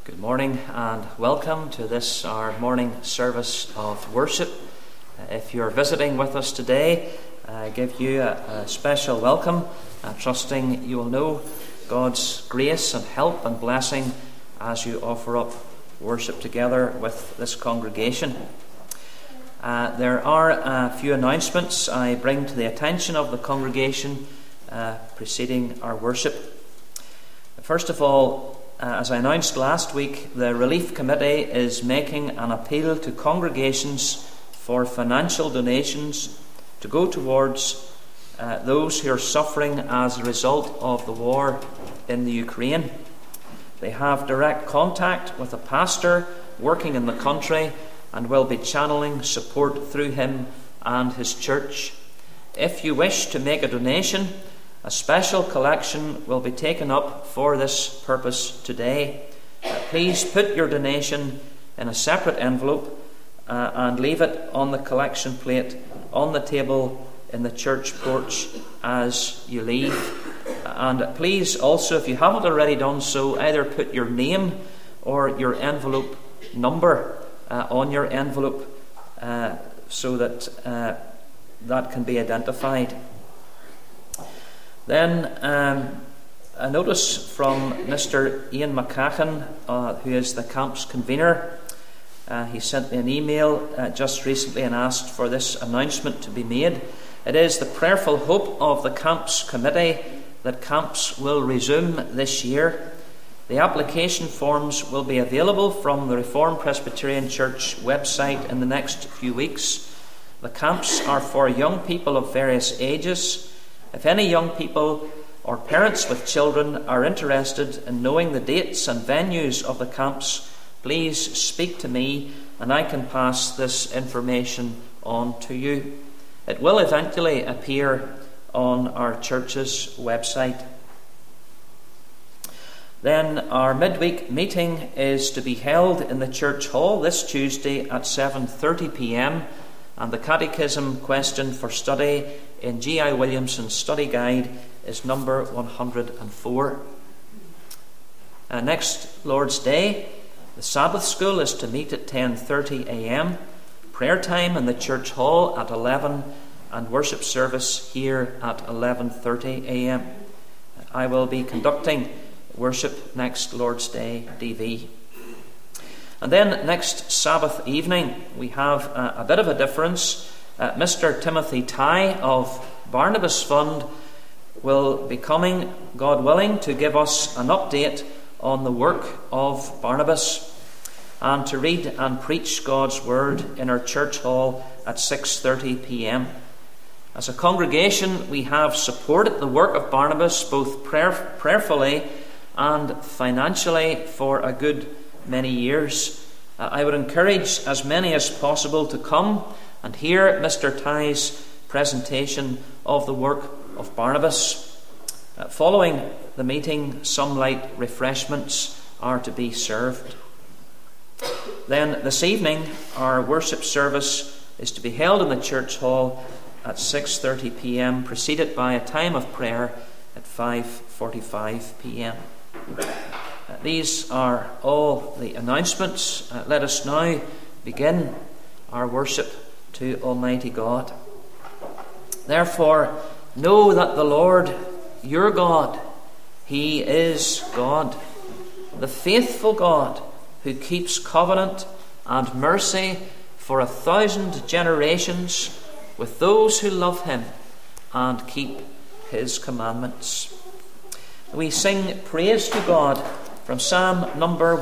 Good morning and welcome to this, our morning service of worship. If you're visiting with us today, I give you a special welcome, trusting you will know God's grace and help and blessing as you offer up worship together with this congregation. There are a few announcements I bring to the attention of the congregation preceding our worship. First of all, as I announced last week, the Relief Committee is making an appeal to congregations for financial donations to go towards those who are suffering as a result of the war in the Ukraine. They have direct contact with a pastor working in the country and will be channeling support through him and his church. If you wish to make a donation, a special collection will be taken up for this purpose today. Please put your donation in a separate envelope and leave it on the collection plate on the table in the church porch as you leave. And please also, if you haven't already done so, either put your name or your envelope number on your envelope so that that can be identified. Then a notice from Mr. Ian McCachen, who is the camp's convener. He sent me an email just recently and asked for this announcement to be made. It is the prayerful hope of the camp's committee that camps will resume this year. The application forms will be available from the Reformed Presbyterian Church website in the next few weeks. The camps are for young people of various ages. If any young people or parents with children are interested in knowing the dates and venues of the camps, please speak to me and I can pass this information on to you. It will eventually appear on our church's website. Then our midweek meeting is to be held in the church hall this Tuesday at 7:30 p.m. and the catechism question for study in G.I. Williamson's study guide is number 104. Next Lord's Day, the Sabbath school is to meet at 10:30 a.m. Prayer time in the church hall at 11 and worship service here at 11:30 a.m. I will be conducting worship next Lord's Day DV. And then next Sabbath evening we have a bit of a difference. Mr. Timothy Ty of Barnabas Fund will be coming, God willing, to give us an update on the work of Barnabas and to read and preach God's word in our church hall at 6:30 p.m. As a congregation, we have supported the work of Barnabas both prayerfully and financially for a good many years. I would encourage as many as possible to come and hear Mr. Ty's presentation of the work of Barnabas. Following the meeting, some light refreshments are to be served. Then this evening, our worship service is to be held in the church hall at 6:30 p.m, preceded by a time of prayer at 5:45 p.m. These are all the announcements. Let us now begin our worship to Almighty God. Therefore, know that the Lord, your God, He is God, the faithful God who keeps covenant and mercy for 1,000 generations with those who love Him and keep His commandments. We sing praise to God from Psalm number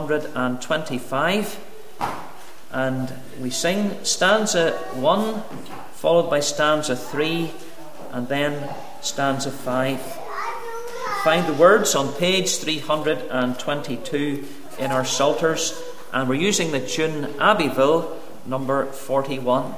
125, and we sing stanza 1, followed by stanza 3, and then stanza 5. Find the words on page 322 in our Psalters, and we're using the tune Abbeville, number 41.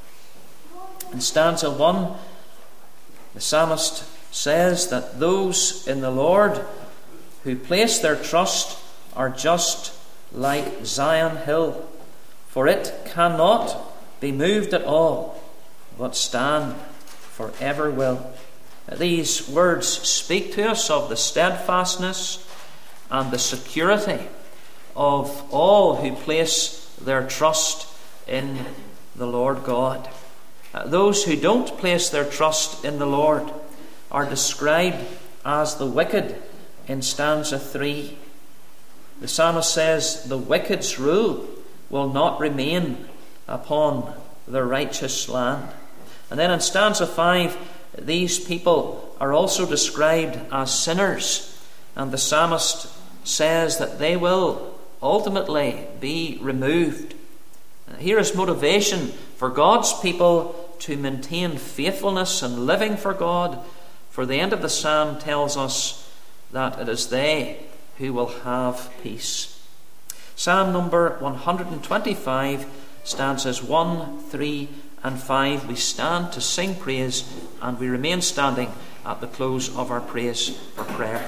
In stanza 1, the psalmist says that those in the Lord who place their trust are just like Zion Hill, for it cannot be moved at all, but stand forever will. These words speak to us of the steadfastness and the security of all who place their trust in the Lord God. Those who don't place their trust in the Lord are described as the wicked in stanza 3. The psalmist says, "The wicked's rule will not remain upon the righteous land." And then in stanza 5, these people are also described as sinners, and the psalmist says that they will ultimately be removed. Here is motivation for God's people to maintain faithfulness and living for God, for the end of the psalm tells us that it is they who will have peace. Psalm number 125, stanzas 1, 3 and 5. We stand to sing praise, and we remain standing at the close of our praise or prayer.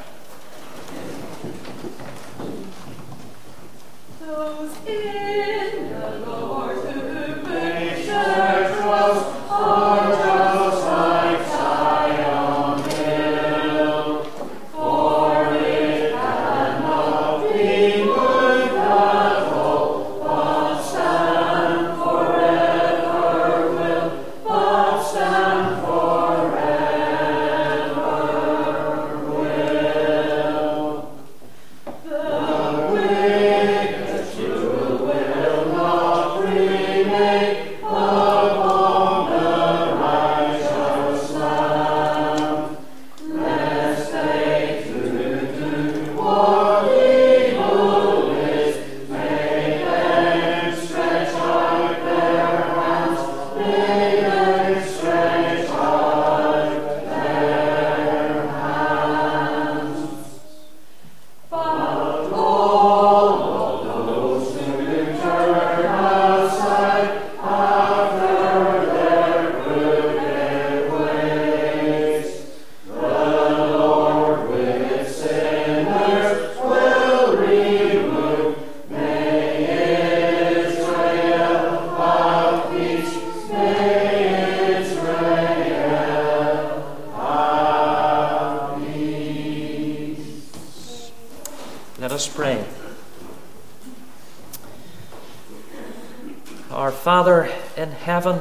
Those in the Lord who put their trust are just like Zion hill, for it cannot be moved at all, but stand forever will, but stand forever will. The wicked rule will not remain upon the righteous land, lest they do what evil is. May them stretch out their hands, may them stretch out their hands. But all of those who turn aside after their wicked ways, the Lord with sinners will remove. May Israel have peace, may Israel have peace. Let us pray. Our Father in heaven,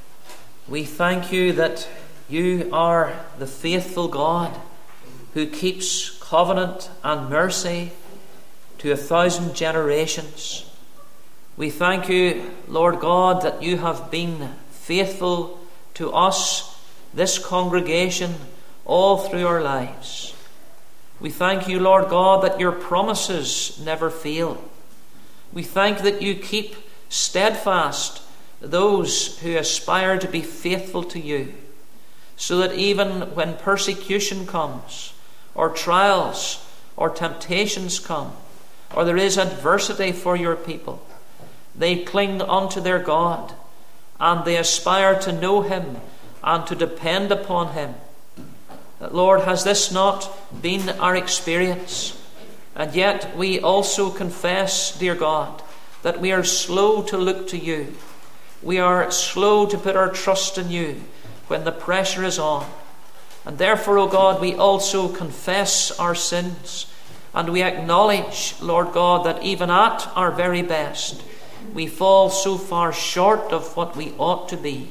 we thank you that you are the faithful God who keeps covenant and mercy to 1,000 generations. We thank you, Lord God, that you have been faithful to us, this congregation, all through our lives. We thank you, Lord God, that your promises never fail. We thank that you keep steadfast those who aspire to be faithful to you, so that even when persecution comes, or trials, or temptations come, or there is adversity for your people, they cling unto their God, and they aspire to know him and to depend upon him. Lord, has this not been our experience? And yet we also confess, dear God, that we are slow to look to you. We are slow to put our trust in you when the pressure is on. And therefore, O God, we also confess our sins, and we acknowledge, Lord God, that even at our very best, we fall so far short of what we ought to be.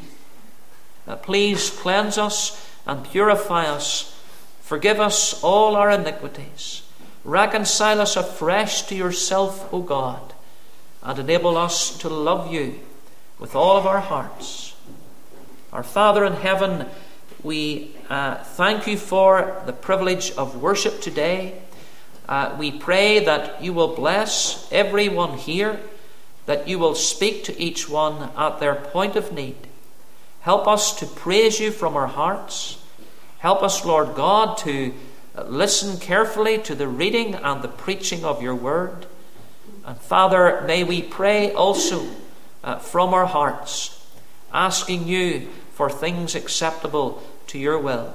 Please cleanse us and purify us. Forgive us all our iniquities. Reconcile us afresh to yourself, O God, and enable us to love you with all of our hearts. Our Father in heaven, we thank you for the privilege of worship today. We pray that you will bless everyone here, that you will speak to each one at their point of need. Help us to praise you from our hearts. Help us, Lord God, to listen carefully to the reading and the preaching of your word. And Father, may we pray also from our hearts, asking you for things acceptable to your will.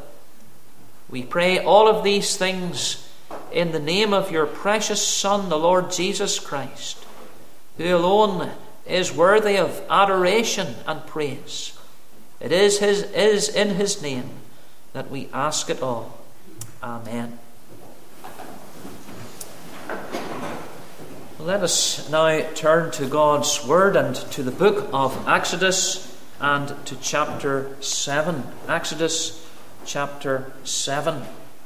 We pray all of these things in the name of your precious Son, the Lord Jesus Christ, who alone is worthy of adoration and praise. It is in his name that we ask it all. Amen. Let us now turn to God's Word and to the book of Exodus and to chapter 7. Exodus chapter 7.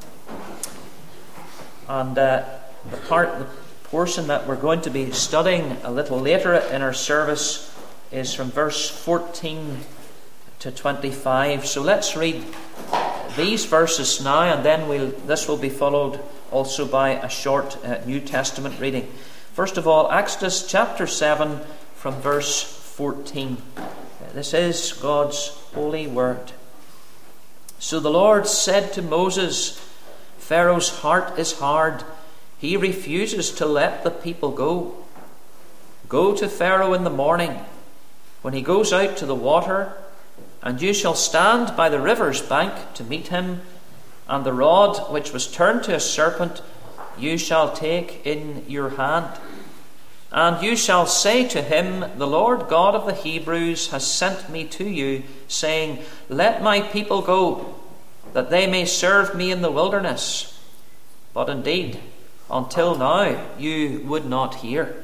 And the portion that we're going to be studying a little later in our service is from verse 14 to 25. So let's read these verses now, and then this will be followed also by a short New Testament reading. First of all, Exodus chapter 7 from verse 14. This is God's holy word. So the Lord said to Moses, Pharaoh's heart is hard. He refuses to let the people go. Go to Pharaoh in the morning, when he goes out to the water, and you shall stand by the river's bank to meet him, and the rod which was turned to a serpent you shall take in your hand. And you shall say to him, The Lord God of the Hebrews has sent me to you, saying, Let my people go, that they may serve me in the wilderness. But indeed, until now you would not hear.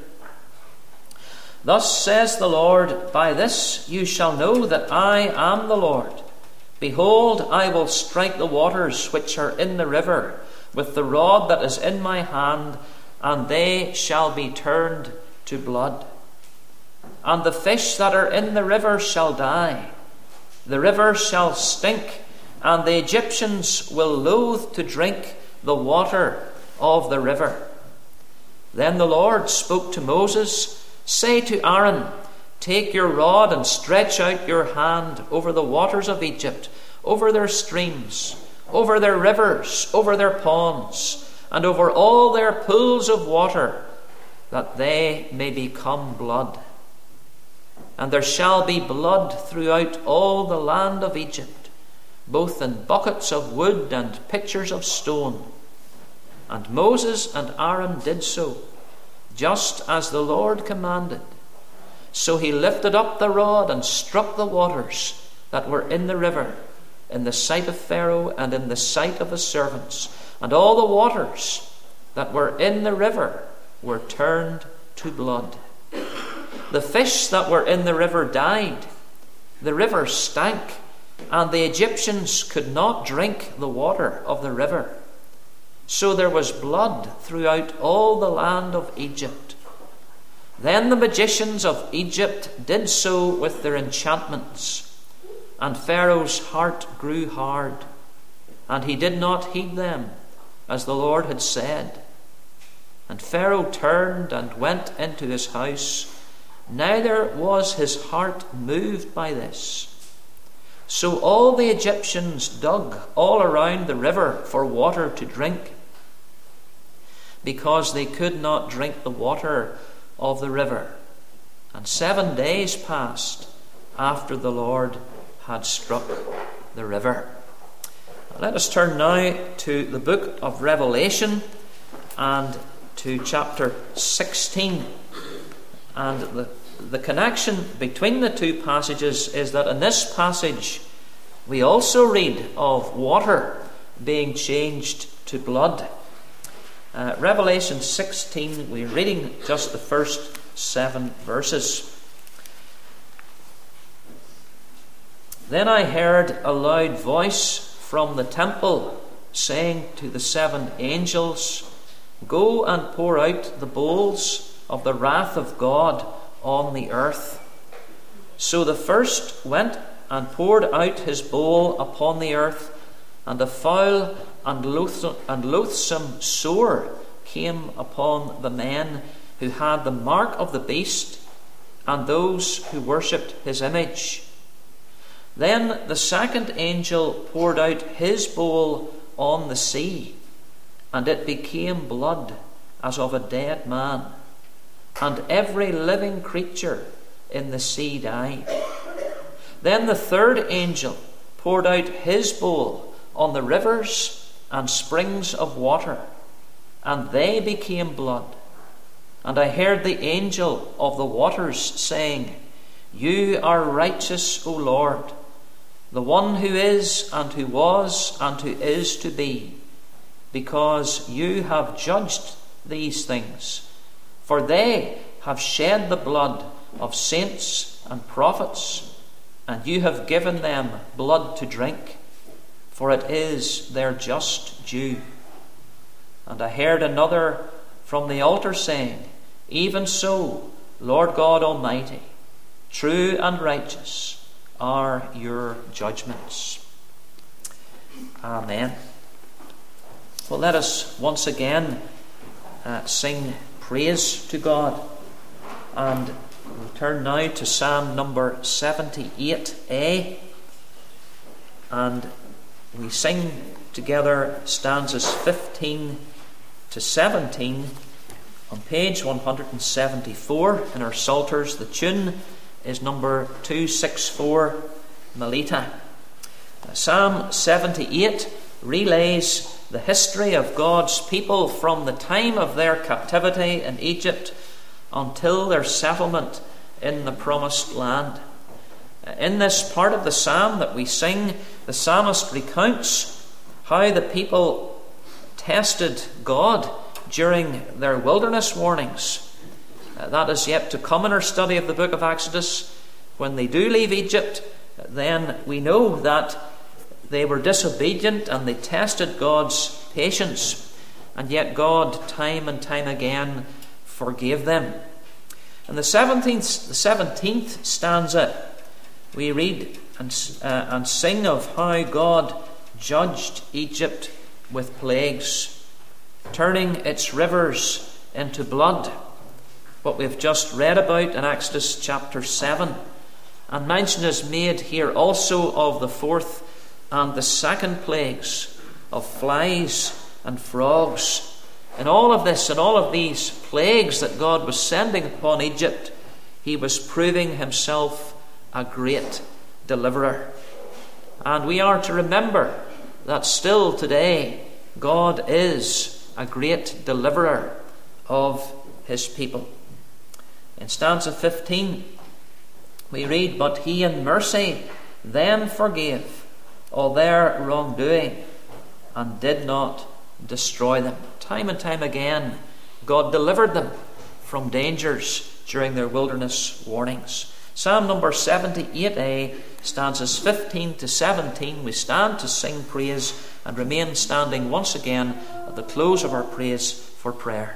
Thus says the Lord, By this you shall know that I am the Lord. Behold, I will strike the waters which are in the river with the rod that is in my hand, and they shall be turned to blood. And the fish that are in the river shall die. The river shall stink, and the Egyptians will loathe to drink the water of the river. Then the Lord spoke to Moses, Say to Aaron, Take your rod and stretch out your hand over the waters of Egypt, over their streams, over their rivers, over their ponds, and over all their pools of water, that they may become blood. And there shall be blood throughout all the land of Egypt, both in buckets of wood and pitchers of stone. And Moses and Aaron did so, just as the Lord commanded. So he lifted up the rod and struck the waters that were in the river, in the sight of Pharaoh and in the sight of his servants. And all the waters that were in the river were turned to blood. The fish that were in the river died. The river stank, and the Egyptians could not drink the water of the river. So there was blood throughout all the land of Egypt. Then the magicians of Egypt did so with their enchantments, and Pharaoh's heart grew hard, and he did not heed them, as the Lord had said. And Pharaoh turned and went into his house, neither was his heart moved by this. So all the Egyptians dug all around the river for water to drink, because they could not drink the water of the river. And 7 days passed after the Lord had struck the river. Let us turn now to the book of Revelation and to chapter 16. And the connection between the two passages is that in this passage we also read of water being changed to blood. Revelation 16, we're reading just the first 7 verses. Then I heard a loud voice from the temple saying to the 7 angels, Go and pour out the bowls of the wrath of God on the earth. So the first went and poured out his bowl upon the earth, and a foul and loathsome sore came upon the men who had the mark of the beast and those who worshipped his image. Then the second angel poured out his bowl on the sea, and it became blood as of a dead man, and every living creature in the sea died. Then the third angel poured out his bowl on the rivers and springs of water, and they became blood. And I heard the angel of the waters saying, You are righteous, O Lord, the one who is and who was and who is to be, because you have judged these things. For they have shed the blood of saints and prophets, and you have given them blood to drink, for it is their just due. And I heard another from the altar saying, Even so, Lord God Almighty, true and righteous are your judgments. Amen. Well, let us once again sing praise to God. And we'll turn now to Psalm number 78a. And we sing together stanzas 15 to 17 on page 174 in our Psalters. The tune is number 264, Melita. Psalm 78 relays the history of God's people from the time of their captivity in Egypt until their settlement in the promised land. In this part of the psalm that we sing, the psalmist recounts how the people tested God during their wilderness warnings. That is yet to come in our study of the book of Exodus. When they do leave Egypt, then we know that they were disobedient and they tested God's patience, and yet God time and time again forgave them. In the 17th stanza, we read and sing of how God judged Egypt with plagues, turning its rivers into blood, what we've just read about in Exodus chapter 7. And mention is made here also of the fourth and the second plagues of flies and frogs. In all of this, in all of these plagues that God was sending upon Egypt, he was proving himself a great deliverer. And we are to remember that still today God is a great deliverer of his people. In stanza 15 we read, But he in mercy them forgave all their wrongdoing and did not destroy them. Time and time again God delivered them from dangers during their wilderness warnings. Psalm number 78a, stanzas 15 to 17, we stand to sing praise and remain standing once again at the close of our praise for prayer.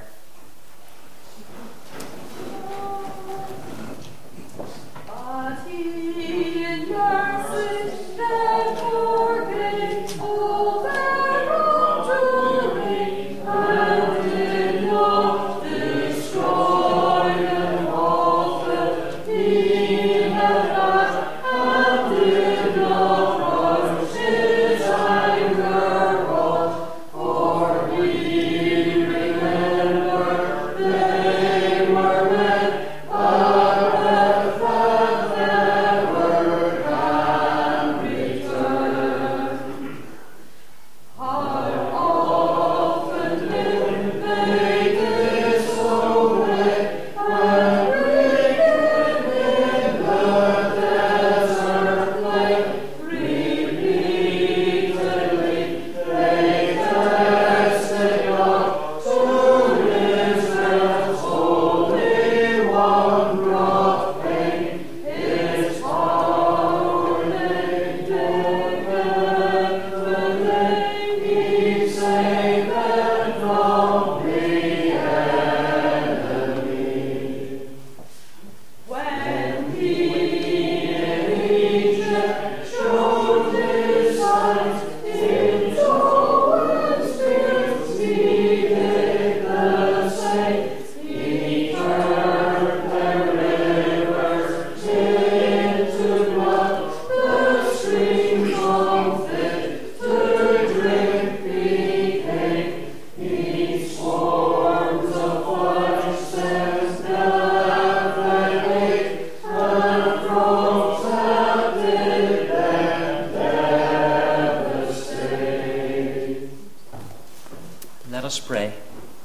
Let us pray.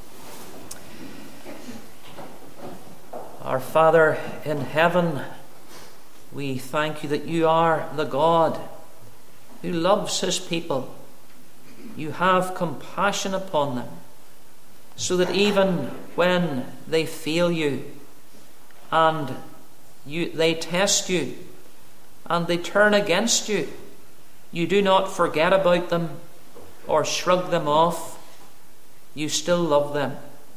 Our Father in heaven, we thank you that you are the God who loves his people. You have compassion upon them. so that even when they fail you and they test you and they turn against you, you do not forget about them or shrug them off. You still love them.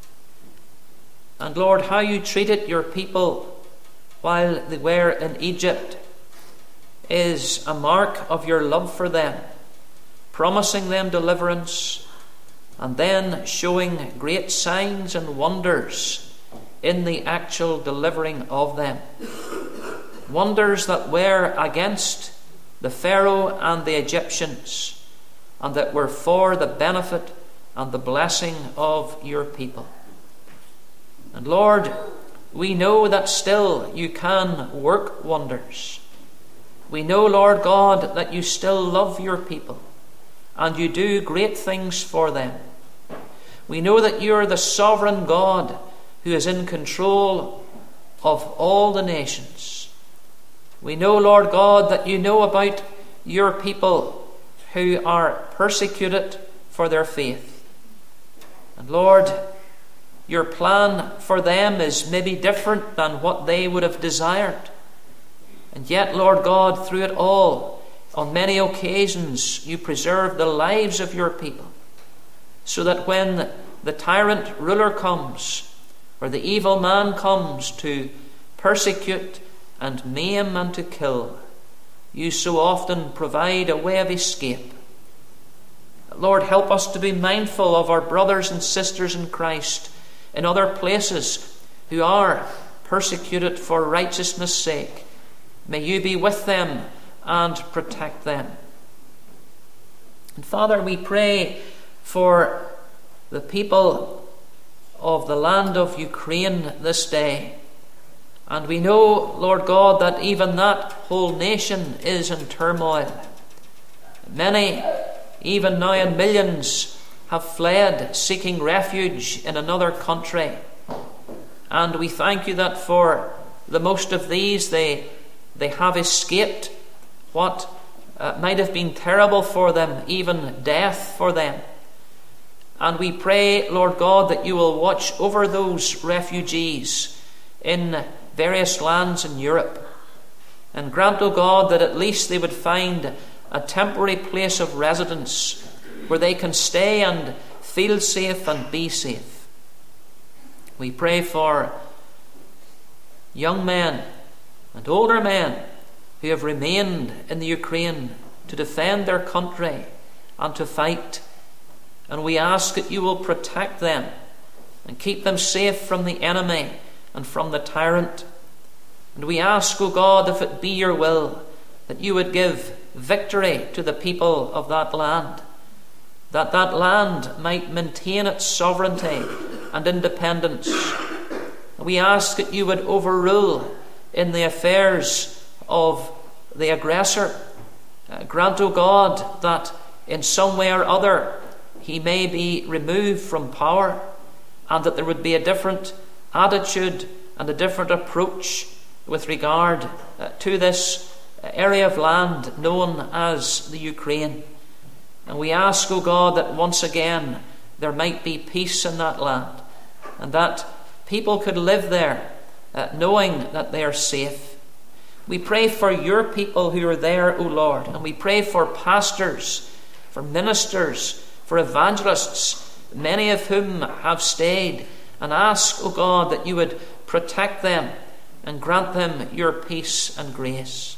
And Lord, how you treated your people while they were in Egypt is a mark of your love for them, promising them deliverance and then showing great signs and wonders in the actual delivering of them. Wonders that were against the Pharaoh and the Egyptians, and that were for the benefit and the blessing of your people. And Lord, we know that still you can work wonders. We know, Lord God, that you still love your people and you do great things for them. We know that you are the sovereign God who is in control of all the nations. We know, Lord God, that you know about your people who are persecuted for their faith. And Lord, your plan for them is maybe different than what they would have desired. And yet, Lord God, through it all, on many occasions, you preserve the lives of your people, so that when the tyrant ruler comes, or the evil man comes to persecute and maim and to kill, you so often provide a way of escape. Lord, help us to be mindful of our brothers and sisters in Christ in other places who are persecuted for righteousness' sake. May you be with them and protect them. And Father, we pray for the people of the land of Ukraine this day. And we know, Lord God, that even that whole nation is in turmoil. Many, even now in millions, have fled seeking refuge in another country. And we thank you that for the most of these, they have escaped what might have been terrible for them, even death for them. And we pray, Lord God, that you will watch over those refugees in various lands in Europe. And grant, O God, that at least they would find a temporary place of residence where they can stay and feel safe and be safe. We pray for young men and older men who have remained in the Ukraine to defend their country and to fight. And we ask that you will protect them and keep them safe from the enemy and from the tyrant. And we ask, O God, if it be your will, that you would give victory to the people of that land, that that land might maintain its sovereignty and independence. And we ask that you would overrule in the affairs of the aggressor. Grant, O God, that in some way or other he may be removed from power, and that there would be a different attitude and a different approach with regard to this area of land known as the Ukraine. And we ask, O God, that once again there might be peace in that land, and that people could live there knowing that they are safe. We pray for your people who are there, O Lord, and we pray for pastors, for ministers, for evangelists, many of whom have stayed, and ask, O God, that you would protect them and grant them your peace and grace.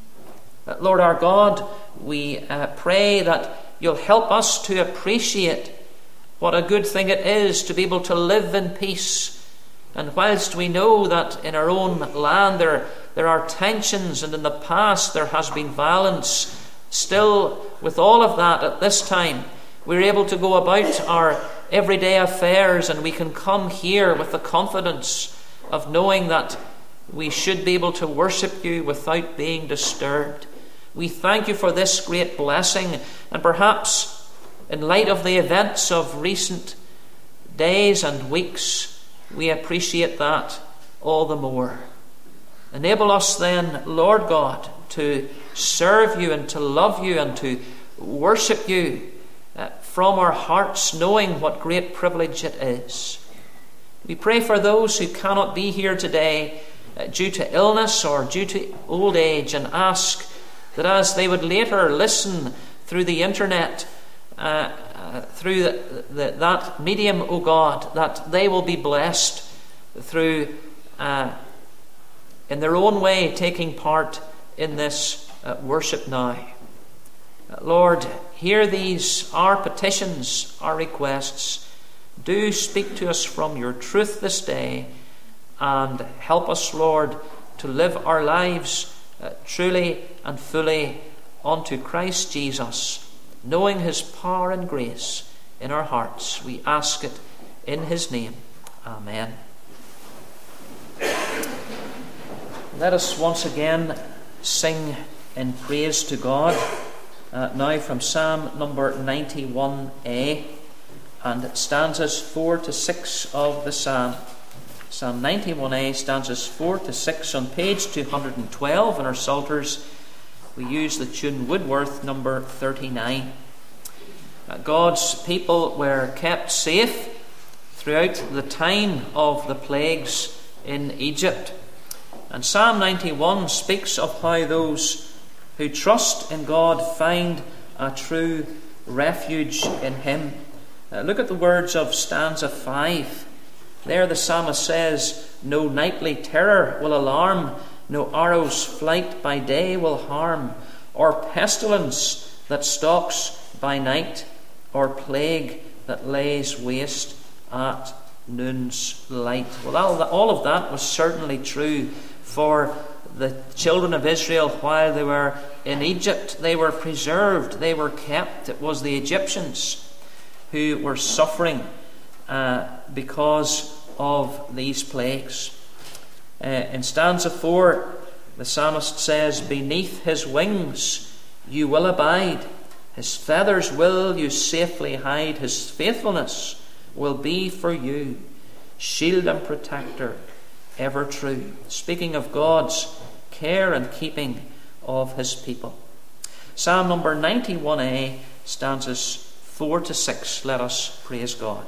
Lord our God, we pray that you'll help us to appreciate what a good thing it is to be able to live in peace. And whilst we know that in our own land there are tensions, and in the past there has been violence, still with all of that at this time, we're able to go about our everyday affairs, and we can come here with the confidence of knowing that we should be able to worship you without being disturbed. We thank you for this great blessing, and perhaps in light of the events of recent days and weeks, we appreciate that all the more. Enable us then, Lord God, to serve you and to love you and to worship you from our hearts, knowing what great privilege it is. We pray for those who cannot be here today due to illness or due to old age, and ask that as they would later listen through the internet, through that medium, O God, that they will be blessed through, in their own way, taking part in this worship now. Lord, hear these, our petitions, our requests. Do speak to us from your truth this day, and help us, Lord, to live our lives truly and fully unto Christ Jesus, knowing his power and grace in our hearts. We ask it in his name. Amen. Let us once again sing in praise to God. Now from Psalm number 91a and stanzas 4 to 6 of the Psalm. Psalm 91a, stanzas 4 to 6 on page 212 in our Psalters. We use the tune Woodworth number 39. God's people were kept safe throughout the time of the plagues in Egypt. And Psalm 91 speaks of how those who trust in God find a true refuge in him. Look at the words of stanza 5. There the psalmist says, "No nightly terror will alarm, no arrow's flight by day will harm, or pestilence that stalks by night, or plague that lays waste at noon's light." Well, all of that was certainly true for the children of Israel while they were in Egypt. They were preserved, they were kept. It was the Egyptians who were suffering because of these plagues. In stanza 4, the psalmist says, "Beneath his wings you will abide, his feathers will you safely hide, his faithfulness will be for you, shield and protector ever true." Speaking of God's care and keeping of his people. Psalm number 91a, stanzas 4 to 6. Let us praise God.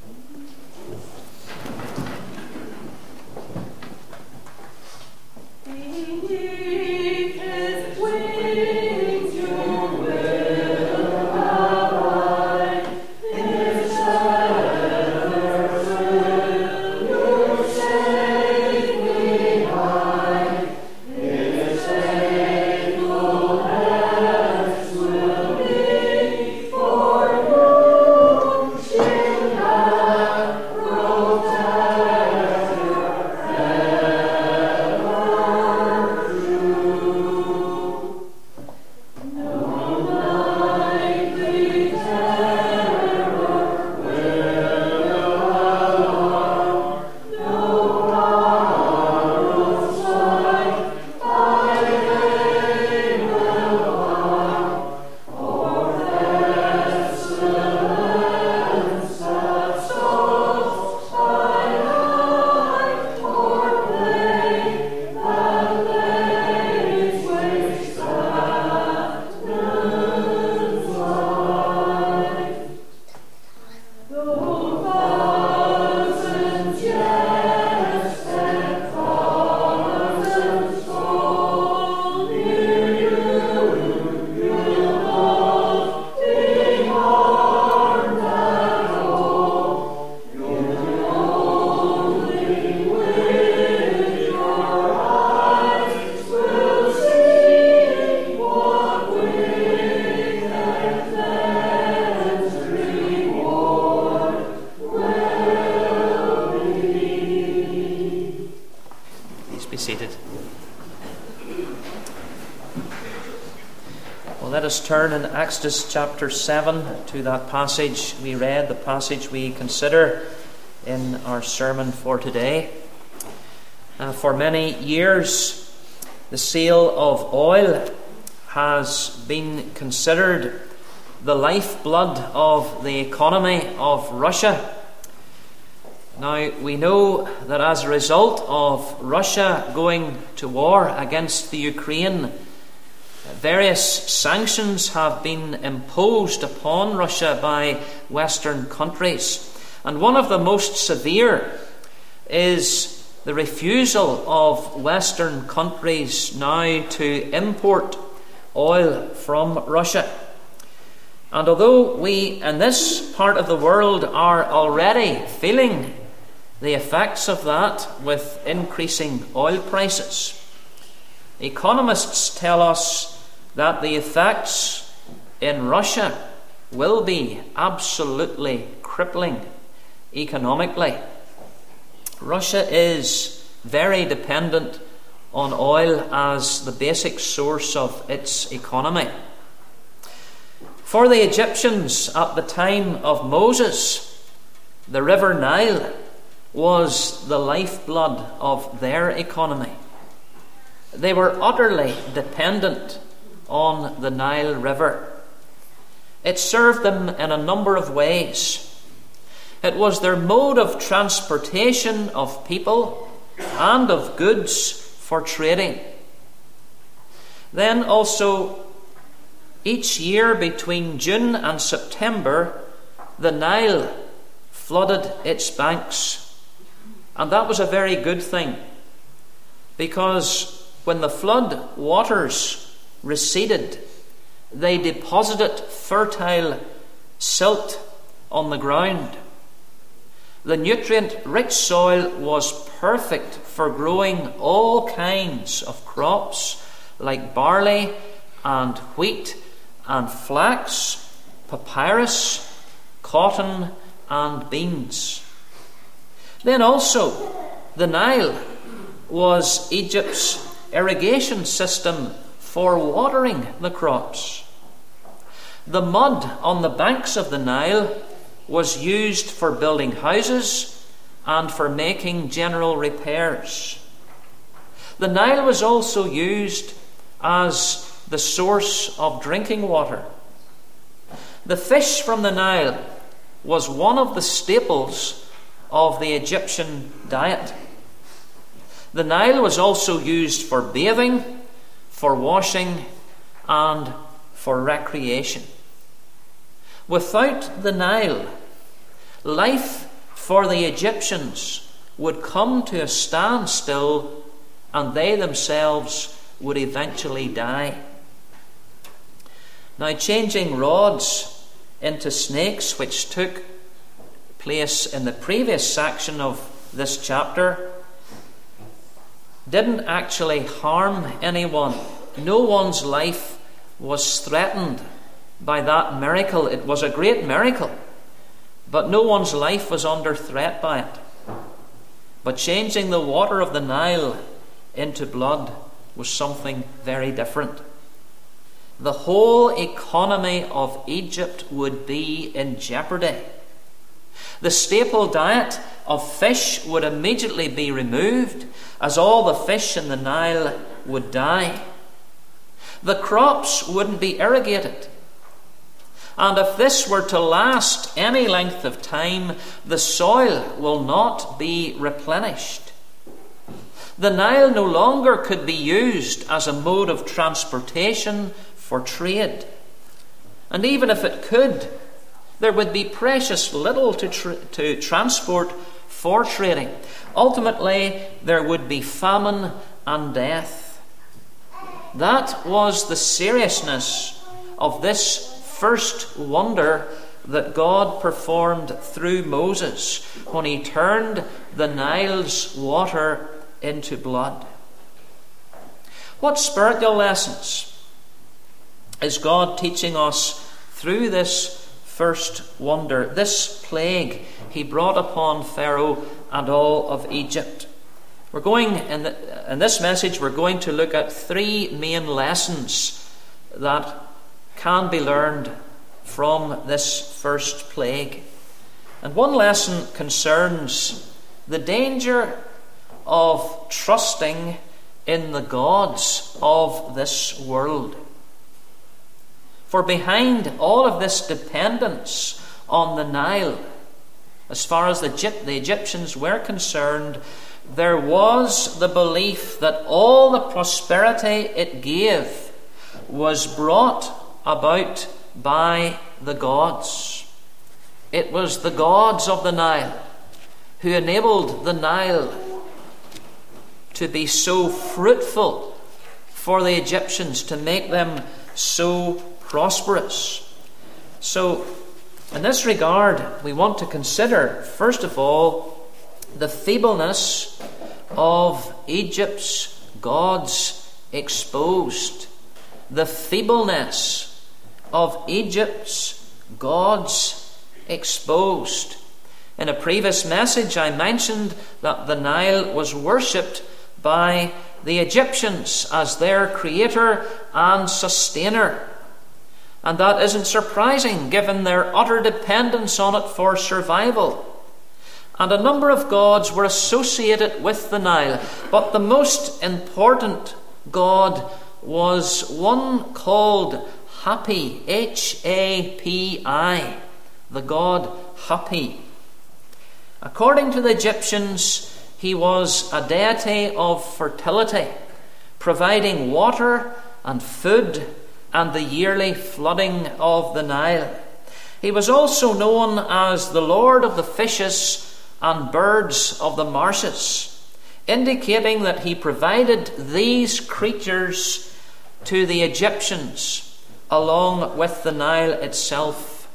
Let us turn in Exodus chapter 7 to that passage we read, the passage we consider in our sermon for today. For many years, the sale of oil has been considered the lifeblood of the economy of Russia. Now, we know that as a result of Russia going to war against the Ukraine, Various sanctions have been imposed upon Russia by Western countries, and one of the most severe is the refusal of Western countries now to import oil from Russia. And although we in this part of the world are already feeling the effects of that with increasing oil prices, economists tell us that the effects in Russia will be absolutely crippling economically. Russia is very dependent on oil as the basic source of its economy. For the Egyptians at the time of Moses, the River Nile was the lifeblood of their economy. They were utterly dependent on the Nile River. It served them in a number of ways. It was their mode of transportation of people and of goods for trading. Then also, each year between June and September, the Nile flooded its banks. And that was a very good thing, because when the flood waters receded, they deposited fertile silt on the ground. The nutrient-rich soil was perfect for growing all kinds of crops like barley and wheat and flax, papyrus, cotton and beans. Then also, the Nile was Egypt's irrigation system for watering the crops. The mud on the banks of the Nile was used for building houses and for making general repairs. The Nile was also used as the source of drinking water. The fish from the Nile was one of the staples of the Egyptian diet. The Nile was also used for bathing, for washing, and for recreation. Without the Nile, life for the Egyptians would come to a standstill, and they themselves would eventually die. Now, changing rods into snakes, which took place in the previous section of this chapter, didn't actually harm anyone. No one's life was threatened by that miracle. It was a great miracle, but no one's life was under threat by it. But changing the water of the Nile into blood was something very different. The whole economy of Egypt would be in jeopardy. The staple diet of fish would immediately be removed, as all the fish in the Nile would die. The crops wouldn't be irrigated. And if this were to last any length of time, the soil will not be replenished. The Nile no longer could be used as a mode of transportation for trade. And even if it could, there would be precious little to transport for trading. Ultimately, there would be famine and death. That was the seriousness of this first wonder that God performed through Moses when he turned the Nile's water into blood. What spiritual lessons is God teaching us through this first wonder, this plague he brought upon Pharaoh and all of Egypt? We're going in this message, we're going to look at three main lessons that can be learned from this first plague. And one lesson concerns the danger of trusting in the gods of this world. For behind all of this dependence on the Nile, as far as the Egyptians were concerned, there was the belief that all the prosperity it gave was brought about by the gods. It was the gods of the Nile who enabled the Nile to be so fruitful for the Egyptians, to make them so prosperous. So, in this regard, we want to consider, first of all, the feebleness of Egypt's gods exposed. The feebleness of Egypt's gods exposed. In a previous message, I mentioned that the Nile was worshipped by the Egyptians as their creator and sustainer. And that isn't surprising, given their utter dependence on it for survival. And a number of gods were associated with the Nile, but the most important god was one called Hapi, H-A-P-I, the god Hapi. According to the Egyptians, he was a deity of fertility, providing water and food and the yearly flooding of the Nile. He was also known as the Lord of the fishes and birds of the marshes, indicating that he provided these creatures to the Egyptians along with the Nile itself.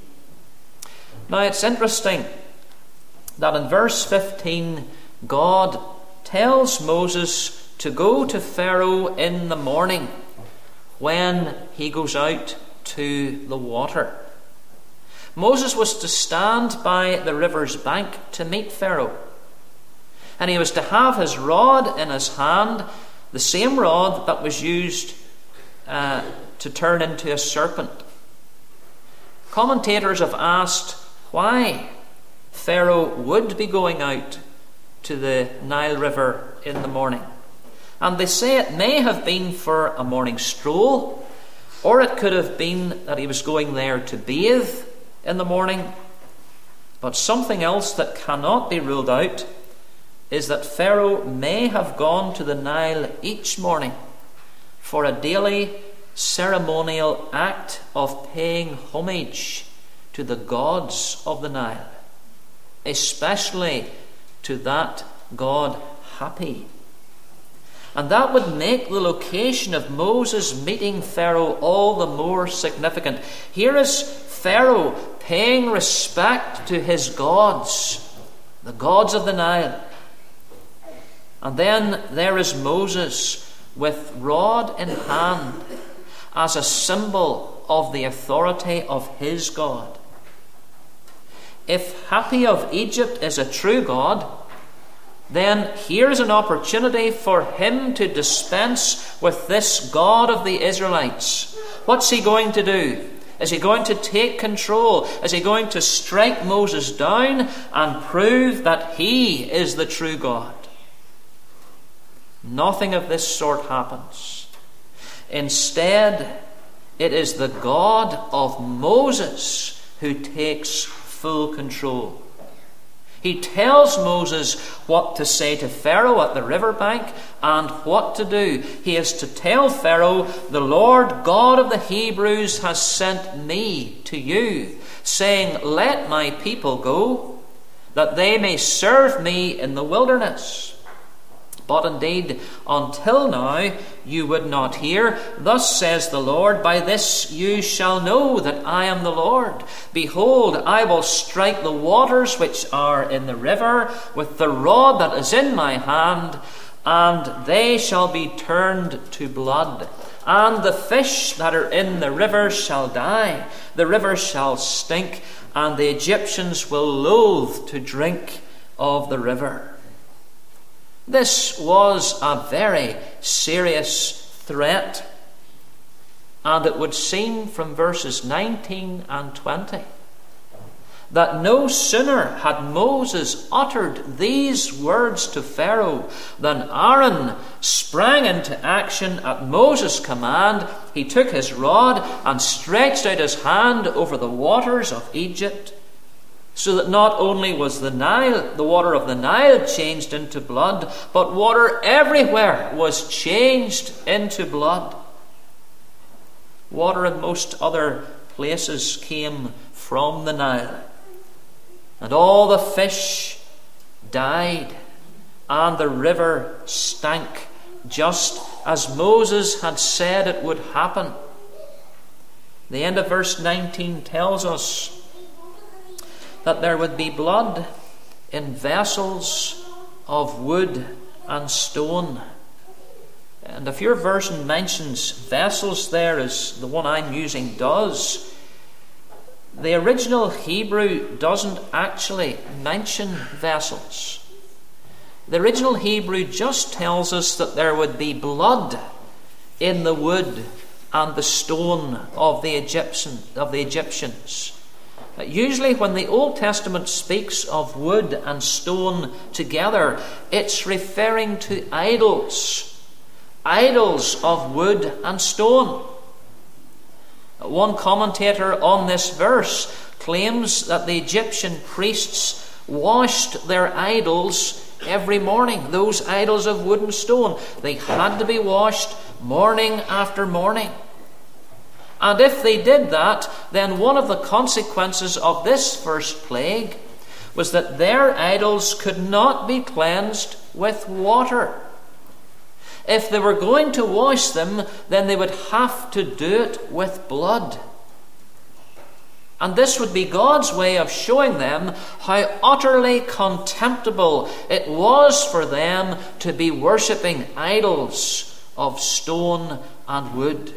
Now it's interesting that in verse 15, God tells Moses to go to Pharaoh in the morning when he goes out to the water. Moses was to stand by the river's bank to meet Pharaoh. And he was to have his rod in his hand, the same rod that was used to turn into a serpent. Commentators have asked why Pharaoh would be going out to the Nile River in the morning. And they say it may have been for a morning stroll, or it could have been that he was going there to bathe in the morning. But something else that cannot be ruled out is that Pharaoh may have gone to the Nile each morning for a daily ceremonial act of paying homage to the gods of the Nile, especially to that god Hapi. And that would make the location of Moses meeting Pharaoh all the more significant. Here is Pharaoh paying respect to his gods, the gods of the Nile. And then there is Moses with rod in hand as a symbol of the authority of his God. If Hapi of Egypt is a true God, then here's an opportunity for him to dispense with this God of the Israelites. What's he going to do? Is he going to take control? Is he going to strike Moses down and prove that he is the true God? Nothing of this sort happens. Instead, it is the God of Moses who takes full control. He tells Moses what to say to Pharaoh at the riverbank and what to do. He is to tell Pharaoh, "The Lord God of the Hebrews has sent me to you, saying, 'Let my people go, that they may serve me in the wilderness.' But indeed, until now you would not hear. Thus says the Lord, 'By this you shall know that I am the Lord. Behold, I will strike the waters which are in the river with the rod that is in my hand, and they shall be turned to blood. And the fish that are in the river shall die. The river shall stink, and the Egyptians will loathe to drink of the river.'" This was a very serious threat, and it would seem from verses 19 and 20 that no sooner had Moses uttered these words to Pharaoh than Aaron sprang into action at Moses' command. He took his rod and stretched out his hand over the waters of Egypt, so that not only was the water of the Nile changed into blood, but water everywhere was changed into blood. Water in most other places came from the Nile. And all the fish died, and the river stank, just as Moses had said it would happen. The end of verse 19 tells us that there would be blood in vessels of wood and stone. And if your version mentions vessels there, as the one I'm using does, the original Hebrew doesn't actually mention vessels. The original Hebrew just tells us that there would be blood in the wood and the stone of the Egyptians. Usually when the Old Testament speaks of wood and stone together, it's referring to idols of wood and stone. One commentator on this verse claims that the Egyptian priests washed their idols every morning, those idols of wood and stone. They had to be washed morning after morning. And if they did that, then one of the consequences of this first plague was that their idols could not be cleansed with water. If they were going to wash them, then they would have to do it with blood. And this would be God's way of showing them how utterly contemptible it was for them to be worshipping idols of stone and wood.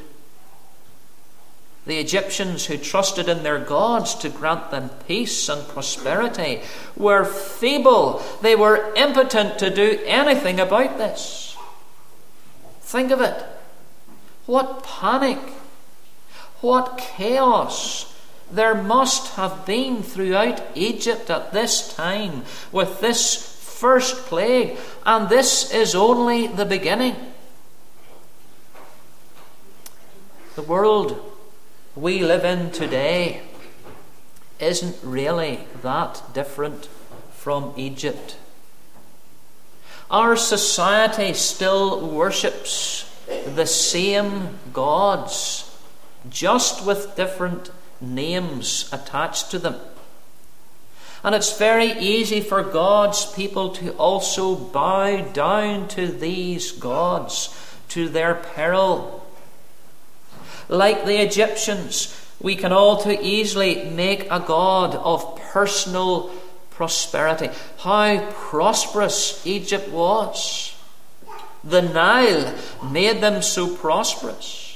The Egyptians, who trusted in their gods to grant them peace and prosperity, were feeble. They were impotent to do anything about this. Think of it. What panic, what chaos there must have been throughout Egypt at this time with this first plague. And this is only the beginning. The world we live in today isn't really that different from Egypt. Our society still worships the same gods, just with different names attached to them. And it's very easy for God's people to also bow down to these gods, to their peril. Like the Egyptians, we can all too easily make a god of personal prosperity. How prosperous Egypt was. The Nile made them so prosperous.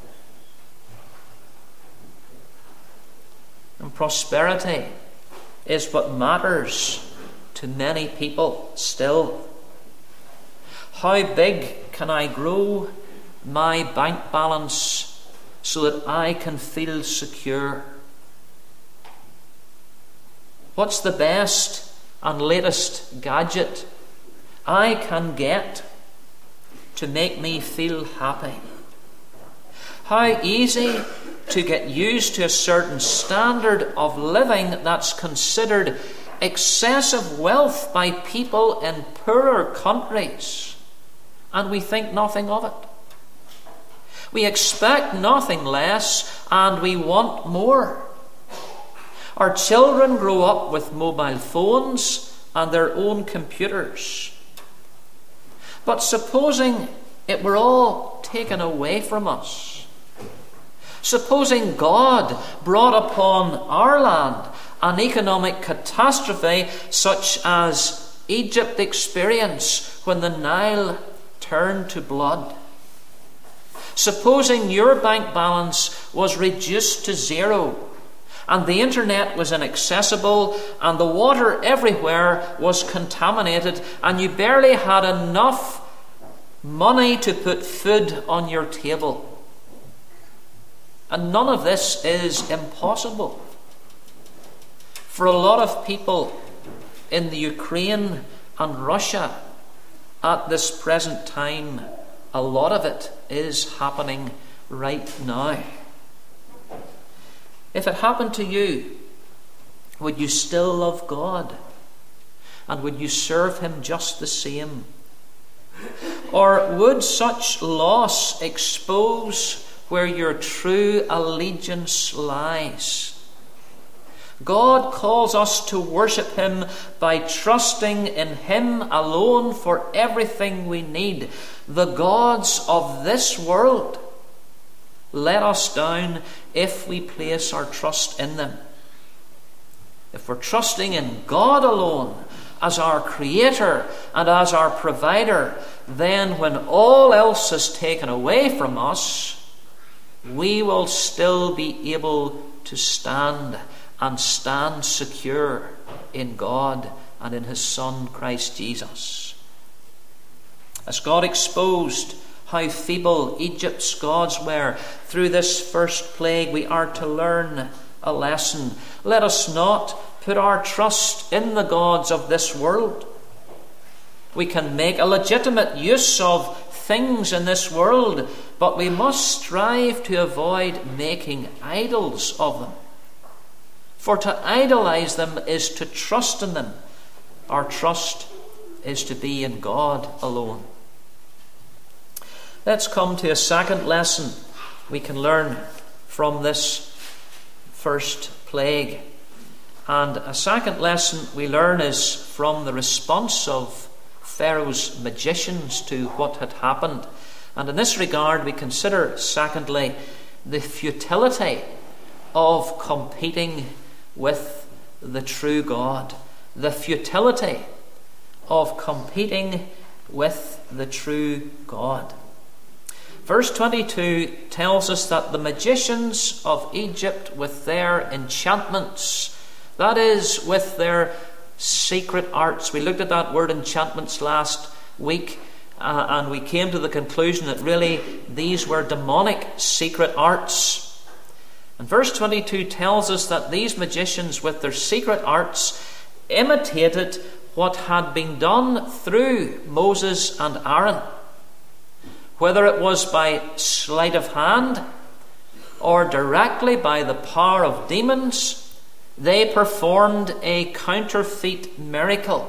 And prosperity is what matters to many people still. How big can I grow my bank balance so that I can feel secure? What's the best and latest gadget I can get to make me feel happy? How easy to get used to a certain standard of living that's considered excessive wealth by people in poorer countries, and we think nothing of it. We expect nothing less, and we want more. Our children grow up with mobile phones and their own computers. But supposing it were all taken away from us, supposing God brought upon our land an economic catastrophe such as Egypt experienced when the Nile turned to blood. Supposing your bank balance was reduced to zero, and the internet was inaccessible, and the water everywhere was contaminated, and you barely had enough money to put food on your table. And none of this is impossible. For a lot of people in the Ukraine and Russia at this present time, a lot of it is happening right now. If it happened to you, would you still love God? And would you serve Him just the same? Or would such loss expose where your true allegiance lies. God calls us to worship him by trusting in him alone for everything we need. The gods of this world let us down if we place our trust in them. If we're trusting in God alone as our creator and as our provider, then when all else is taken away from us, we will still be able to stand and stand secure in God and in his Son, Christ Jesus. As God exposed how feeble Egypt's gods were through this first plague, we are to learn a lesson. Let us not put our trust in the gods of this world. We can make a legitimate use of things in this world, but we must strive to avoid making idols of them. For to idolize them is to trust in them. Our trust is to be in God alone. Let's come to a second lesson we can learn from this first plague. And a second lesson we learn is from the response of Pharaoh's magicians to what had happened. And in this regard, we consider, secondly, the futility of competing with the true God. The futility of competing with the true God. Verse 22 tells us that the magicians of Egypt, with their enchantments, that is, with their secret arts. We looked at that word enchantments last week, and we came to the conclusion that really these were demonic secret arts. And verse 22 tells us that these magicians, with their secret arts, imitated what had been done through Moses and Aaron. Whether it was by sleight of hand or directly by the power of demons, they performed a counterfeit miracle.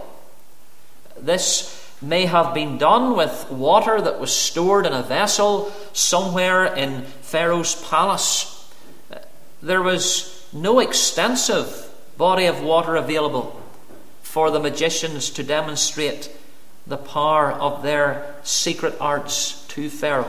This may have been done with water that was stored in a vessel somewhere in Pharaoh's palace. There was no extensive body of water available for the magicians to demonstrate the power of their secret arts to Pharaoh.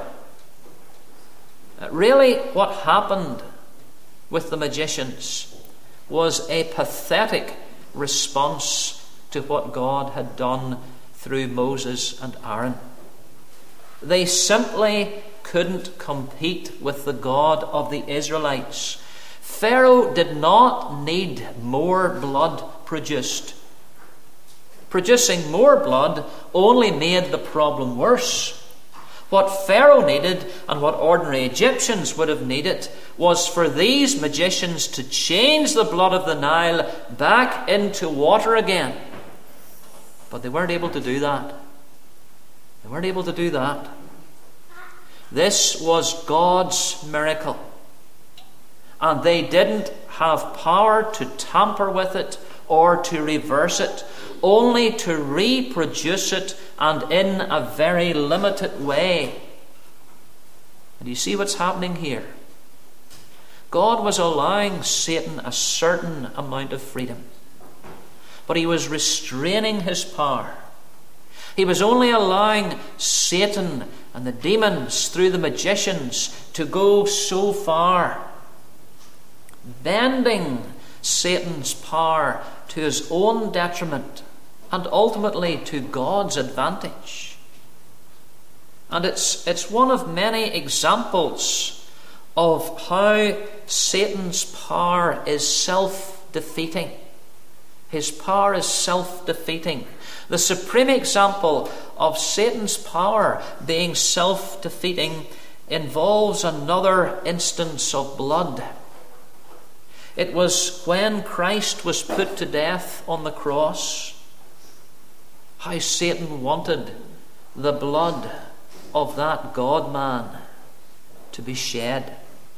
Really, what happened with the magicians was a pathetic response to what God had done through Moses and Aaron. They simply couldn't compete with the God of the Israelites. Pharaoh did not need more blood produced. Producing more blood only made the problem worse. What Pharaoh needed, and what ordinary Egyptians would have needed, was for these magicians to change the blood of the Nile back into water again. But they weren't able to do that. They weren't able to do that. This was God's miracle. And they didn't have power to tamper with it or to reverse it, only to reproduce it, and in a very limited way. And you see what's happening here? God was allowing Satan a certain amount of freedom, but he was restraining his power. He was only allowing Satan and the demons through the magicians to go so far, bending Satan's power to his own detriment and ultimately to God's advantage. And it's one of many examples of how Satan's power is self-defeating. His power is self-defeating. The supreme example of Satan's power being self-defeating involves another instance of blood. It was when Christ was put to death on the cross, how Satan wanted the blood of that God-man to be shed.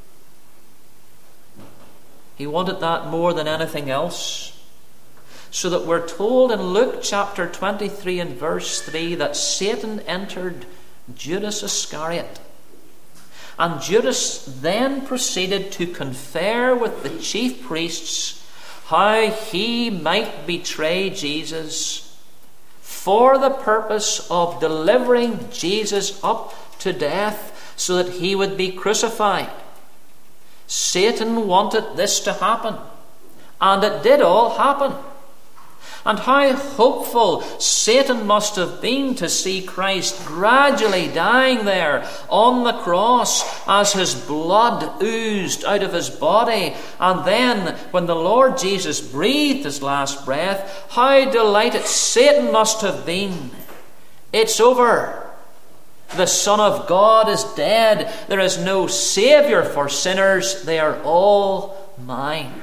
He wanted that more than anything else. So that we're told in Luke chapter 23 and verse 3 that Satan entered Judas Iscariot. And Judas then proceeded to confer with the chief priests how he might betray Jesus for the purpose of delivering Jesus up to death so that he would be crucified. Satan wanted this to happen, and it did all happen. And how hopeful Satan must have been to see Christ gradually dying there on the cross as his blood oozed out of his body. And then, when the Lord Jesus breathed his last breath, how delighted Satan must have been. It's over. The Son of God is dead. There is no Saviour for sinners. They are all mine.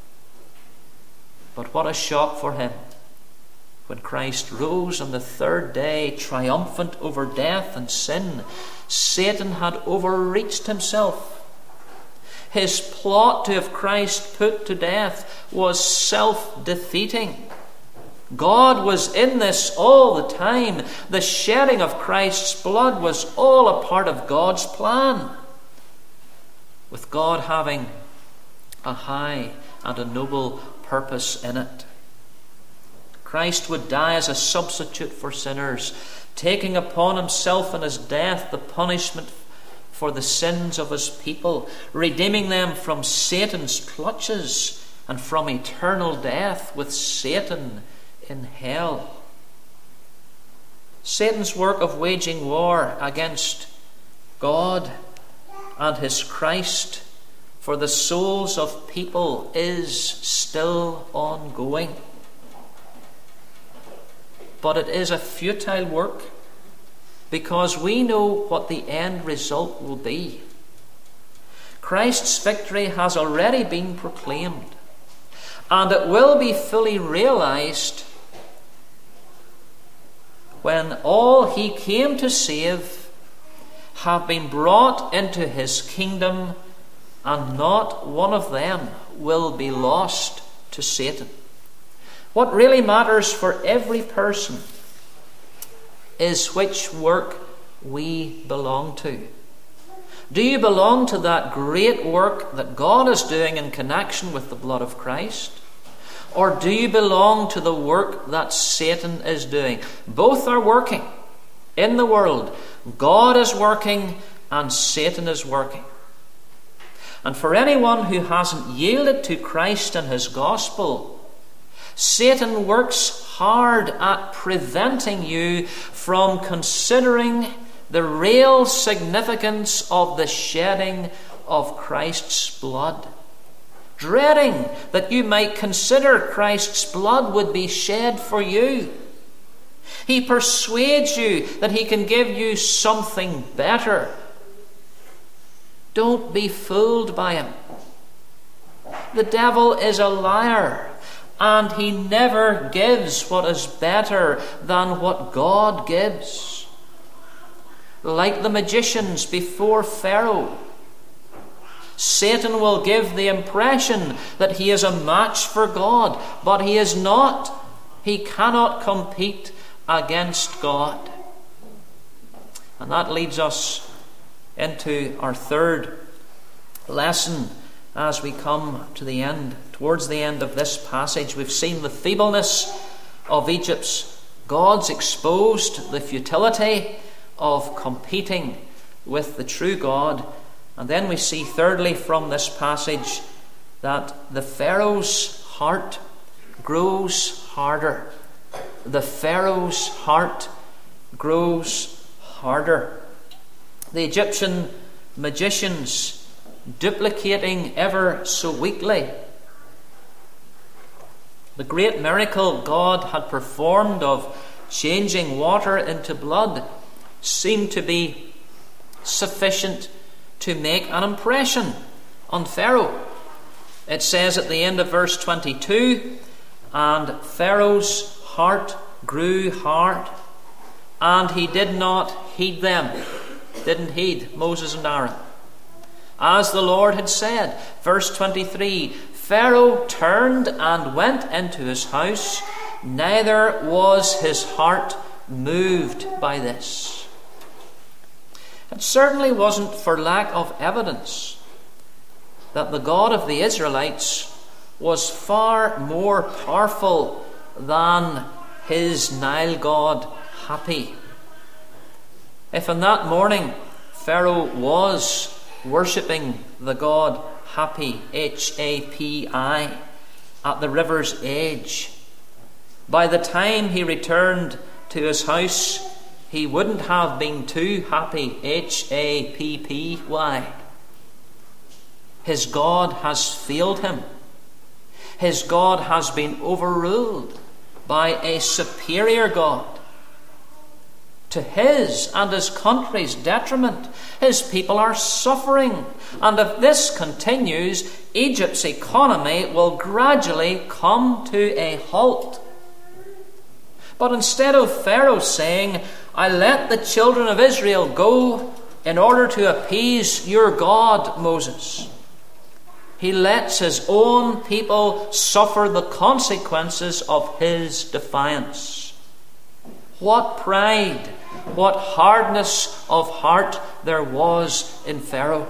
But what a shock for him when Christ rose on the third day, triumphant over death and sin. Satan had overreached himself. His plot to have Christ put to death was self-defeating. God was in this all the time. The shedding of Christ's blood was all a part of God's plan, with God having a high and a noble purpose in it. Christ would die as a substitute for sinners, taking upon himself in his death the punishment for the sins of his people, redeeming them from Satan's clutches and from eternal death with Satan in hell. Satan's work of waging war against God and his Christ for the souls of people is still ongoing. But it is a futile work, because we know what the end result will be. Christ's victory has already been proclaimed, and it will be fully realized when all he came to save have been brought into his kingdom, and not one of them will be lost to Satan. What really matters for every person is which work we belong to. Do you belong to that great work that God is doing in connection with the blood of Christ? Or do you belong to the work that Satan is doing? Both are working in the world. God is working and Satan is working. And for anyone who hasn't yielded to Christ and his gospel, Satan works hard at preventing you from considering the real significance of the shedding of Christ's blood, dreading that you might consider Christ's blood would be shed for you. He persuades you that he can give you something better. Don't be fooled by him. The devil is a liar, and he never gives what is better than what God gives. Like the magicians before Pharaoh, Satan will give the impression that he is a match for God, but he is not. He cannot compete against God. And that leads us into our third lesson as we come to the end. Towards the end of this passage, we've seen the feebleness of Egypt's gods, exposed the futility of competing with the true God. And then we see, thirdly, from this passage, that the Pharaoh's heart grows harder. The Pharaoh's heart grows harder. The Egyptian magicians duplicating ever so weakly the great miracle God had performed of changing water into blood seemed to be sufficient to make an impression on Pharaoh. It says at the end of verse 22, and Pharaoh's heart grew hard, and he did not heed them. Didn't heed Moses and Aaron, as the Lord had said. Verse 23, Pharaoh turned and went into his house, neither was his heart moved by this. It certainly wasn't for lack of evidence that the God of the Israelites was far more powerful than his Nile god Hapi. If in that morning Pharaoh was worshipping the god Hapi, H-A-P-I, at the river's edge, by the time he returned to his house, he wouldn't have been too happy, H-A-P-P-Y. His God has failed him. His God has been overruled by a superior God. To his and his country's detriment, his people are suffering. And if this continues, Egypt's economy will gradually come to a halt. But instead of Pharaoh saying, "I let the children of Israel go in order to appease your God, Moses," he lets his own people suffer the consequences of his defiance. What pride, what hardness of heart there was in Pharaoh.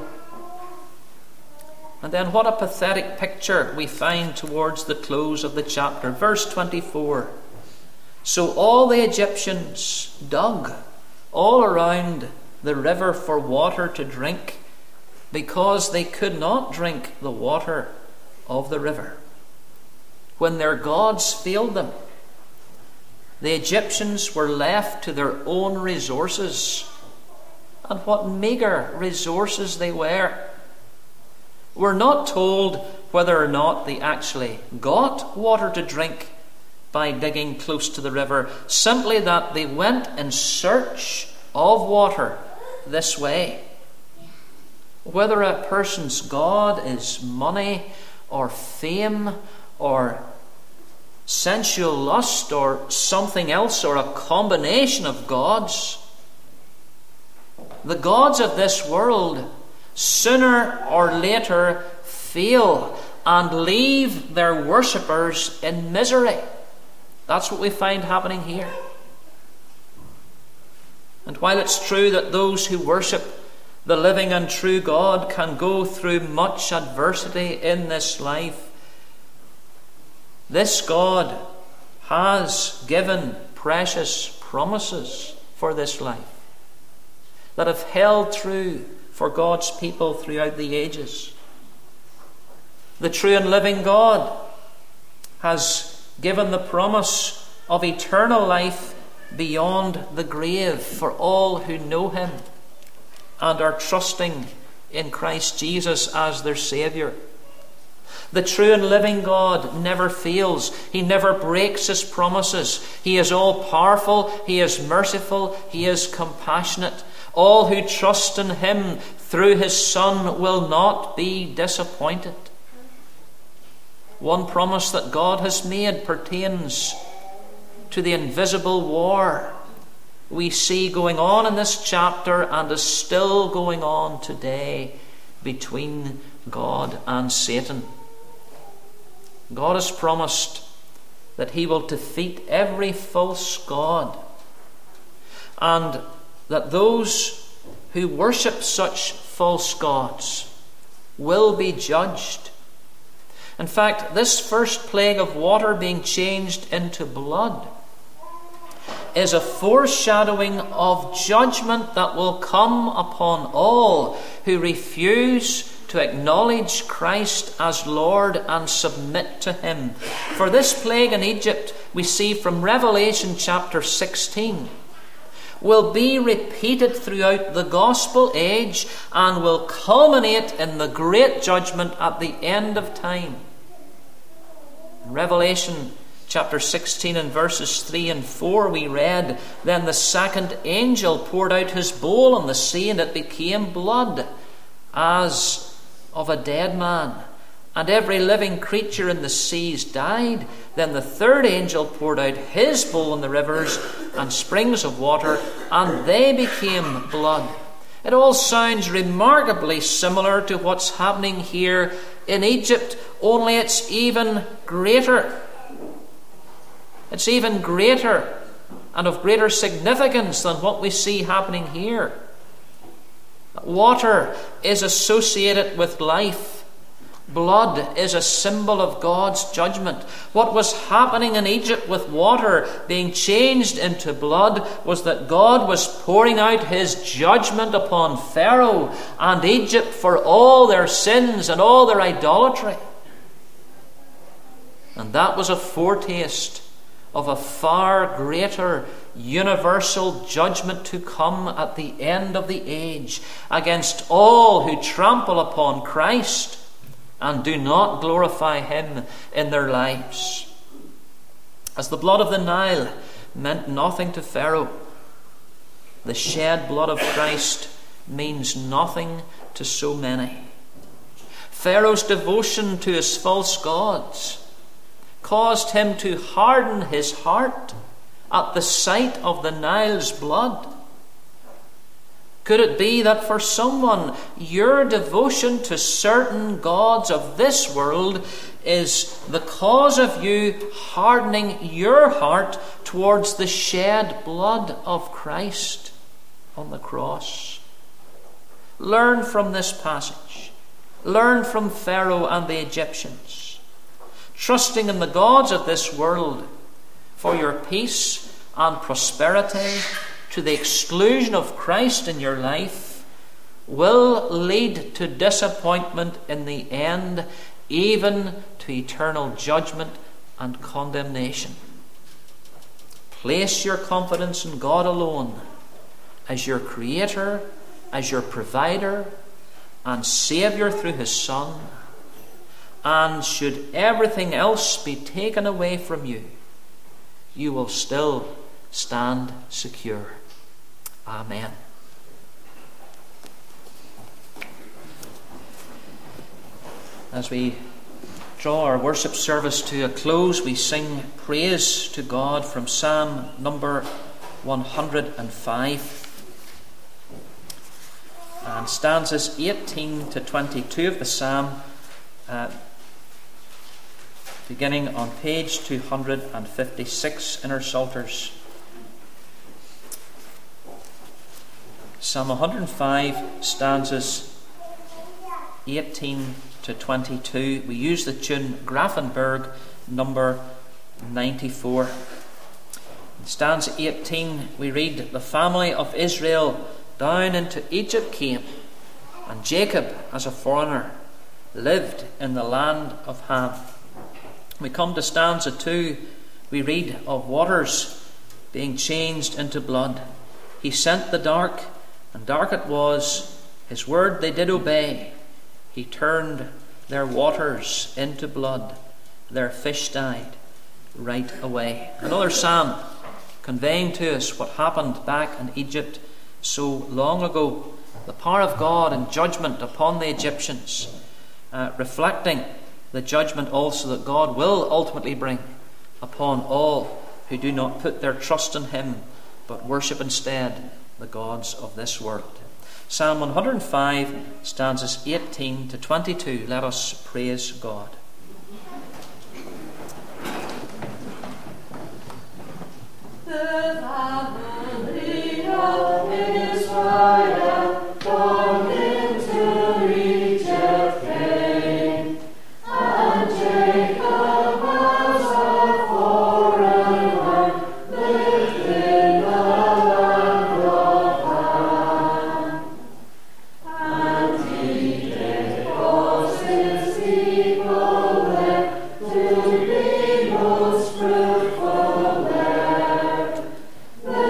And then what a pathetic picture we find towards the close of the chapter. Verse 24. So all the Egyptians dug all around the river for water to drink, because they could not drink the water of the river. When their gods failed them, the Egyptians were left to their own resources. And what meagre resources they were. We're not told whether or not they actually got water to drink by digging close to the river, simply that they went in search of water this way. Whether a person's God is money or fame or sensual lust or something else, or a combination of gods, the gods of this world sooner or later fail and leave their worshippers in misery. That's what we find happening here. And while it's true that those who worship the living and true God can go through much adversity in this life, this God has given precious promises for this life that have held true for God's people throughout the ages. The true and living God has given the promise of eternal life beyond the grave for all who know him and are trusting in Christ Jesus as their Saviour. The true and living God never fails. He never breaks his promises. He is all powerful. He is merciful. He is compassionate. All who trust in him through his Son will not be disappointed. One promise that God has made pertains to the invisible war we see going on in this chapter and is still going on today between God and Satan. God has promised that he will defeat every false god, and that those who worship such false gods will be judged. In fact, this first plague of water being changed into blood is a foreshadowing of judgment that will come upon all who refuse to acknowledge Christ as Lord and submit to him. For this plague in Egypt, we see from Revelation chapter 16, will be repeated throughout the gospel age and will culminate in the great judgment at the end of time. In Revelation chapter 16 and verses 3 and 4 we read, "Then the second angel poured out his bowl on the sea, and it became blood as of a dead man, and every living creature in the seas died. Then the third angel poured out his bowl on the rivers and springs of water, and they became blood." It all sounds remarkably similar to what's happening here in Egypt, only it's even greater. It's even greater and of greater significance than what we see happening here. Water is associated with life. Blood is a symbol of God's judgment. What was happening in Egypt with water being changed into blood was that God was pouring out his judgment upon Pharaoh and Egypt for all their sins and all their idolatry. And that was a foretaste of a far greater universal judgment to come at the end of the age against all who trample upon Christ and do not glorify him in their lives. As the blood of the Nile meant nothing to Pharaoh, the shed blood of Christ means nothing to so many. Pharaoh's devotion to his false gods caused him to harden his heart at the sight of the Nile's blood. Could it be that for someone, your devotion to certain gods of this world is the cause of you hardening your heart towards the shed blood of Christ on the cross? Learn from this passage. Learn from Pharaoh and the Egyptians. Trusting in the gods of this world for your peace and prosperity to the exclusion of Christ in your life will lead to disappointment in the end, even to eternal judgment and condemnation. Place your confidence in God alone as your Creator, as your Provider and Saviour through his Son. And should everything else be taken away from you, you will still stand secure. Amen. As we draw our worship service to a close, we sing praise to God from Psalm number 105 and stanzas 18 to 22 of the psalm, beginning on page 256 in our Psalters. Psalm 105, stanzas 18 to 22. We use the tune Grafenberg number 94. In stanza 18 we read, "The family of Israel down into Egypt came, and Jacob as a foreigner lived in the land of Ham." We come to stanza 2, we read of waters being changed into blood. "He sent the dark, and dark it was. His word they did obey. He turned their waters into blood. Their fish died right away." Another psalm conveying to us what happened back in Egypt so long ago. The power of God in judgment upon the Egyptians, reflecting the judgment also that God will ultimately bring upon all who do not put their trust in him, but worship instead the gods of this world. Psalm 105, stanzas 18 to 22. Let us praise God. The family of Israel gone into Egypt came, and Jacob as a foreigner lived in the land of Ham. And he did cause his people there to be most fruitful there.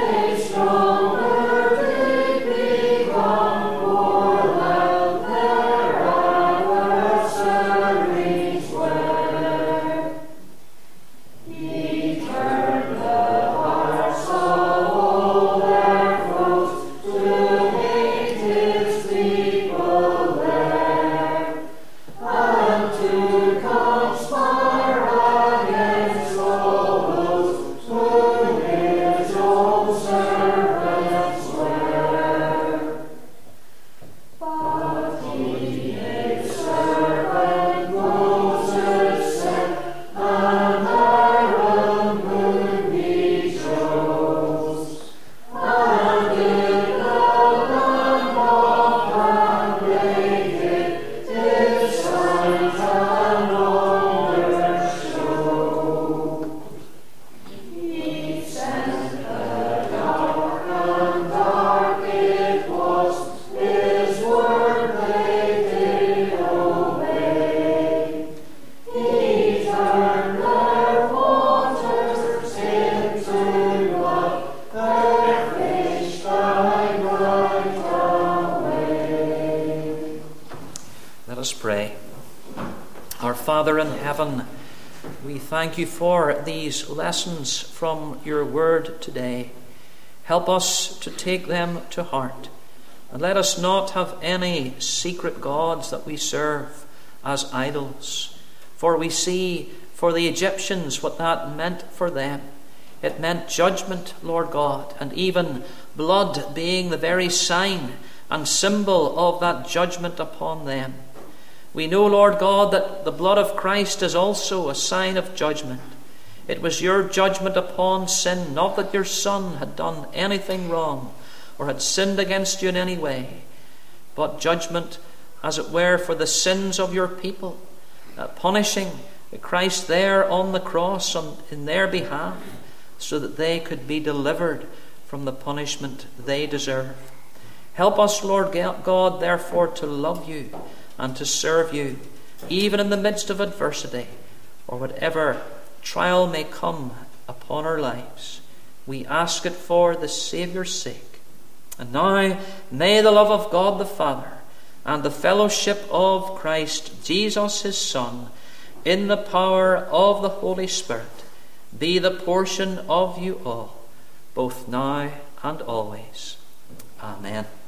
Father in heaven, we thank you for these lessons from your word today. Help us to take them to heart, and let us not have any secret gods that we serve as idols. For we see for the Egyptians what that meant for them. It meant judgment, Lord God, and even blood being the very sign and symbol of that judgment upon them. We know, Lord God, that the blood of Christ is also a sign of judgment. It was your judgment upon sin, not that your Son had done anything wrong or had sinned against you in any way, but judgment, as it were, for the sins of your people, punishing Christ there on the cross in their behalf, so that they could be delivered from the punishment they deserve. Help us, Lord God, therefore, to love you and to serve you, even in the midst of adversity, or whatever trial may come upon our lives. We ask it for the Saviour's sake. And now, may the love of God the Father and the fellowship of Christ Jesus his Son, in the power of the Holy Spirit, be the portion of you all, both now and always. Amen.